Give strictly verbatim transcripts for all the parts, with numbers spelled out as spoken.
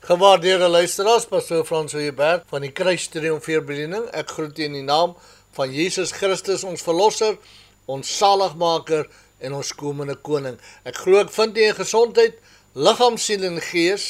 Gewaardeerde luisteraars, Pastoor Frans Hubert van die Kruistriomfeerbediening. Ek groet u in die naam van Jesus Christus, ons Verlosser, ons Zaligmaker en ons komende Koning. Ek glo ek vind u in gesondheid, liggaam, siel en gees.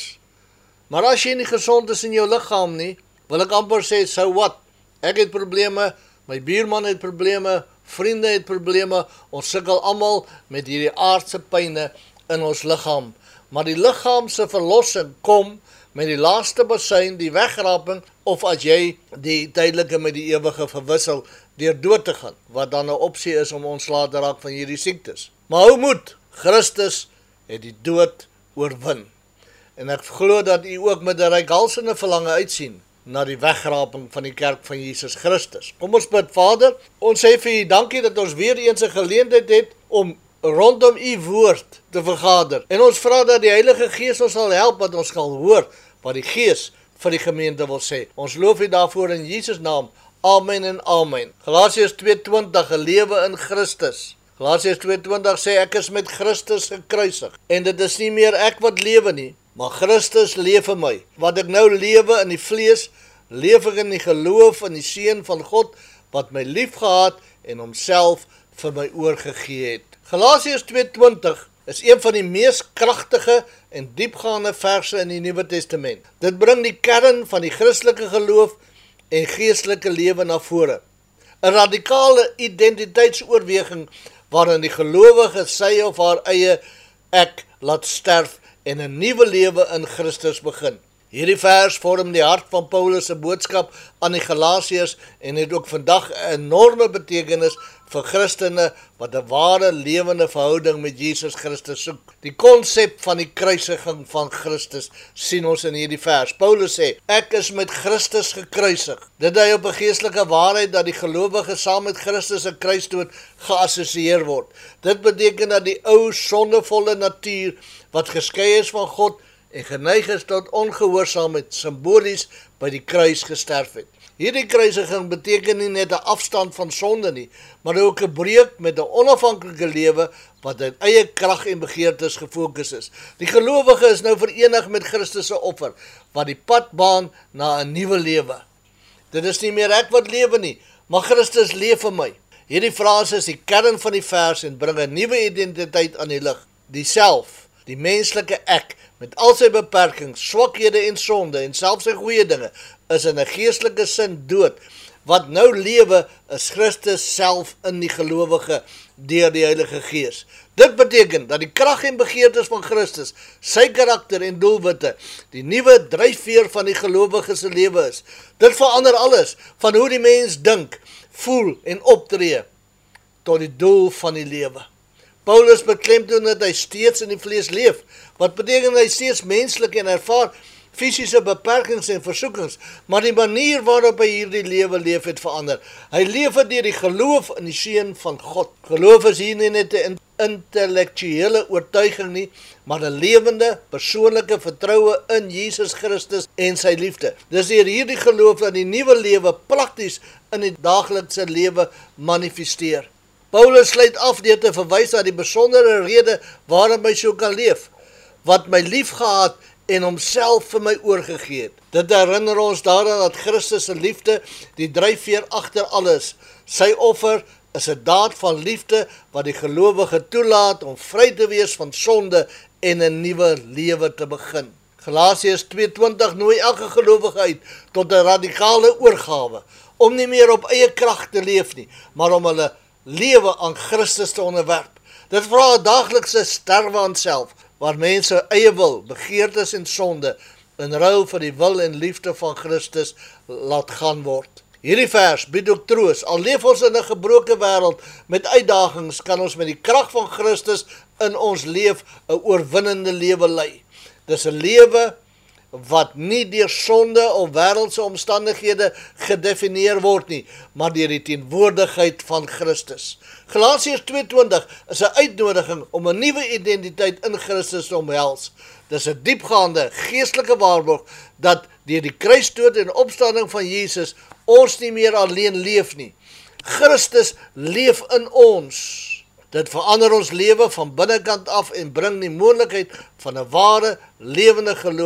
Maar as jy nie gesond is in jou liggaam nie, wil ek amper sê, so wat? Ek het probleme, my buurman het probleme, vriende het probleme, ons sukkel almal met hierdie aardse pyne in ons liggaam. Maar die liggaamse verlossing kom met die laaste basyn, die wegraping, of as jy die tydelike met die ewige verwissel deur dood te gaan, wat dan 'n opsie is om ontslae te raak van hierdie siektes. Maar hou moed, Christus het die dood oorwin. En ek glo dat u ook met 'n reikhalsende verlange uitsien na die wegraping van die kerk van Jesus Christus. Kom ons bid. Vader, ons sê vir u dankie dat ons weer eens 'n geleentheid het om rondom u woord te vergader. En ons vra dat die Heilige Gees ons sal help, dat ons sal hoor wat die Gees vir die gemeente wil sê. Ons loof u daarvoor in Jesus naam. Amen en amen. Galasiërs twee twintig, 'n lewe in Christus. Galasiërs twee twintig sê, ek is met Christus gekruisig. En dit is nie meer ek wat lewe nie, maar Christus leef in my. Wat ek nou lewe in die vlees, leef ek in die geloof in die Seun van God, wat my lief gehad en homself vir my oorgegee het. Galasiërs twee twintig is een van die mees kragtige en diepgaande verse in die Nuwe Testament. Dit bring die kern van die Christelike geloof en geestelike lewe na vore. 'n Radikale identiteitsoorweging waarin die gelowige sy of haar eie ek laat sterf en 'n nuwe lewe in Christus begin. Hierdie vers vorm die hart van Paulus se boodskap aan die Galasiërs en het ook vandag 'n enorme betekenis vir Christene wat 'n ware lewende verhouding met Jesus Christus soek. Die konsep van die kruisiging van Christus sien ons in hierdie vers. Paulus sê, ek is met Christus gekruisig. Dit dui op 'n geestelike waarheid dat die gelowige saam met Christus se kruisdood geassosieer word. Dit beteken dat die ou sondevolle natuur wat geskei is van God en geneig is tot ongehoorsaamheid simbolies by die kruis gesterf het. Hierdie kruisiging beteken nie net 'n afstand van sonde nie, maar ook 'n breuk met 'n onafhanklike lewe wat uit eie krag en begeertes gefokus is. Die gelowige is nou verenig met Christus se offer, wat die pad baan na 'n nuwe lewe. Dit is nie meer ek wat lewe nie, maar Christus leef in my. Hierdie frase is die kern van die vers en bring 'n nuwe identiteit aan die lig. Die self, die menslike ek, met al sy beperkings, swakhede en sonde en selfs sy goeie dinge, is in 'n geestelike sin dood. Wat nou lewe is Christus self in die gelowige deur die Heilige Gees. Dit beteken dat die krag en begeertes van Christus, sy karakter en doelwitte, die nuwe dryfveer van die gelowige se lewe is. Dit verander alles, van hoe die mens dink, voel en optree, tot die doel van die lewe. Paulus beklemtoon dat hy steeds in die vlees leef, wat beteken hy steeds menslik en ervaar fisiese beperkings en versoekings, maar die manier waarop hy hierdie lewe leef het verander. Hy leef het deur die geloof in die Seun van God. Geloof is hier nie net 'n intellektuele oortuiging nie, maar 'n lewende, persoonlike vertroue in Jesus Christus en sy liefde. Dis deur hierdie geloof dat die nuwe lewe prakties in die daaglikse lewe manifesteer. Paulus sluit af deur te verwys na die besondere rede waarom hy so kan leef, wat my lief gehad en homself vir my oorgegee het. Dit herinner ons daaraan dat Christus se liefde die dryfveer agter alles. Sy offer is 'n daad van liefde wat die gelowige toelaat om vry te wees van sonde en 'n nuwe lewe te begin. Galasiërs twee twintig nooi elke gelowige uit tot 'n radikale oorgawe, om nie meer op eie krag te leef nie, maar om hulle lewe aan Christus te onderwerp. Dit vra 'n daaglikse sterwe aan self, waar mense eie wil, begeertes en sonde in ruil vir die wil en liefde van Christus laat gaan word. Hierdie vers bied ook troos. Al leef ons in 'n gebroke wêreld met uitdagings, kan ons met die krag van Christus in ons leef 'n oorwinnende lewe lei. Dis 'n lewe wat nie deur sonde of wêreldse omstandighede gedefinieer word nie, maar deur die teenwoordigheid van Christus. Galasiërs twee twintig is 'n uitnodiging om 'n nuwe identiteit in Christus te omhels. Dis 'n diepgaande geestelike waarborg dat deur die kruisdood en opstanding van Jesus ons nie meer alleen leef nie. Christus leef in ons. Dit verander ons lewe van binnekant af en bring die moontlikheid van 'n ware, lewende geloof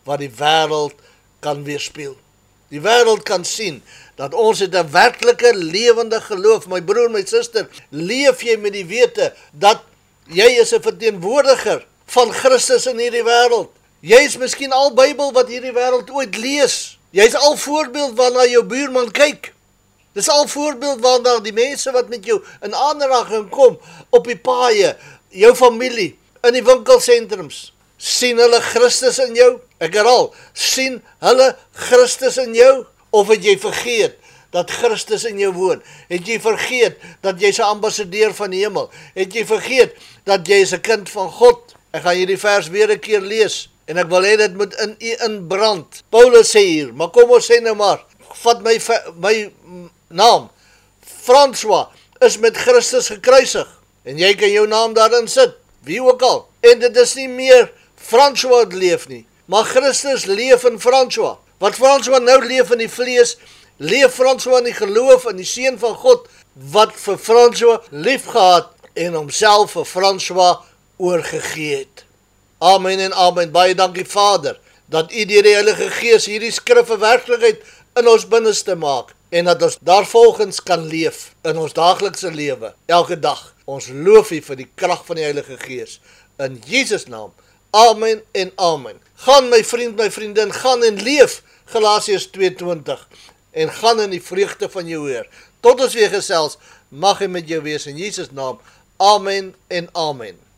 wat die wêreld kan weerspieël. Die wêreld kan sien dat ons het 'n werklike lewende geloof. My broer, my suster, leef jy met die wete dat jy is 'n verteenwoordiger van Christus in hierdie wêreld. Jy is miskien al Bybel wat hierdie wêreld ooit lees. Jy is al voorbeeld waarna jou buurman kyk. Dis al voorbeeld waarna die mense wat met jou in aanraking kom op die paaie, jou familie, in die winkelsentrums, sien hulle Christus in jou? Ek herhaal, sien hulle Christus in jou? Of het jy vergeet dat Christus in jou woon? Het jy vergeet dat jy's 'n ambassadeur van die hemel? Het jy vergeet dat jy is 'n kind van God? Ek gaan hierdie vers weer 'n keer lees en ek wil hê dit moet in u inbrand. Paulus sê hier, maar kom ons sê nou maar, vat my my naam, François, is met Christus gekruisig. En jy kan jou naam daarin sit, wie ook al. En dit is nie meer François wat leef nie, maar Christus leef in François. Wat François nou leef in die vlees, leef François in die geloof in die Seun van God, wat vir François lief gehad en homself vir François oorgegee het. Amen en amen. Baie dankie Vader, dat u deur die Heilige Gees hierdie skrif 'n werklikheid in ons binneste maak, en dat ons daarvolgens kan leef in ons daaglikse lewe, elke dag. Ons loof u vir die krag van die Heilige Gees. In Jesus naam, amen en amen. Gaan my vriend, my vriendin, gaan en leef, Galasiërs twee twintig, en gaan in die vreugde van jou Heer. Tot ons weer gesels, mag hy met jou wees in Jesus naam, amen en amen.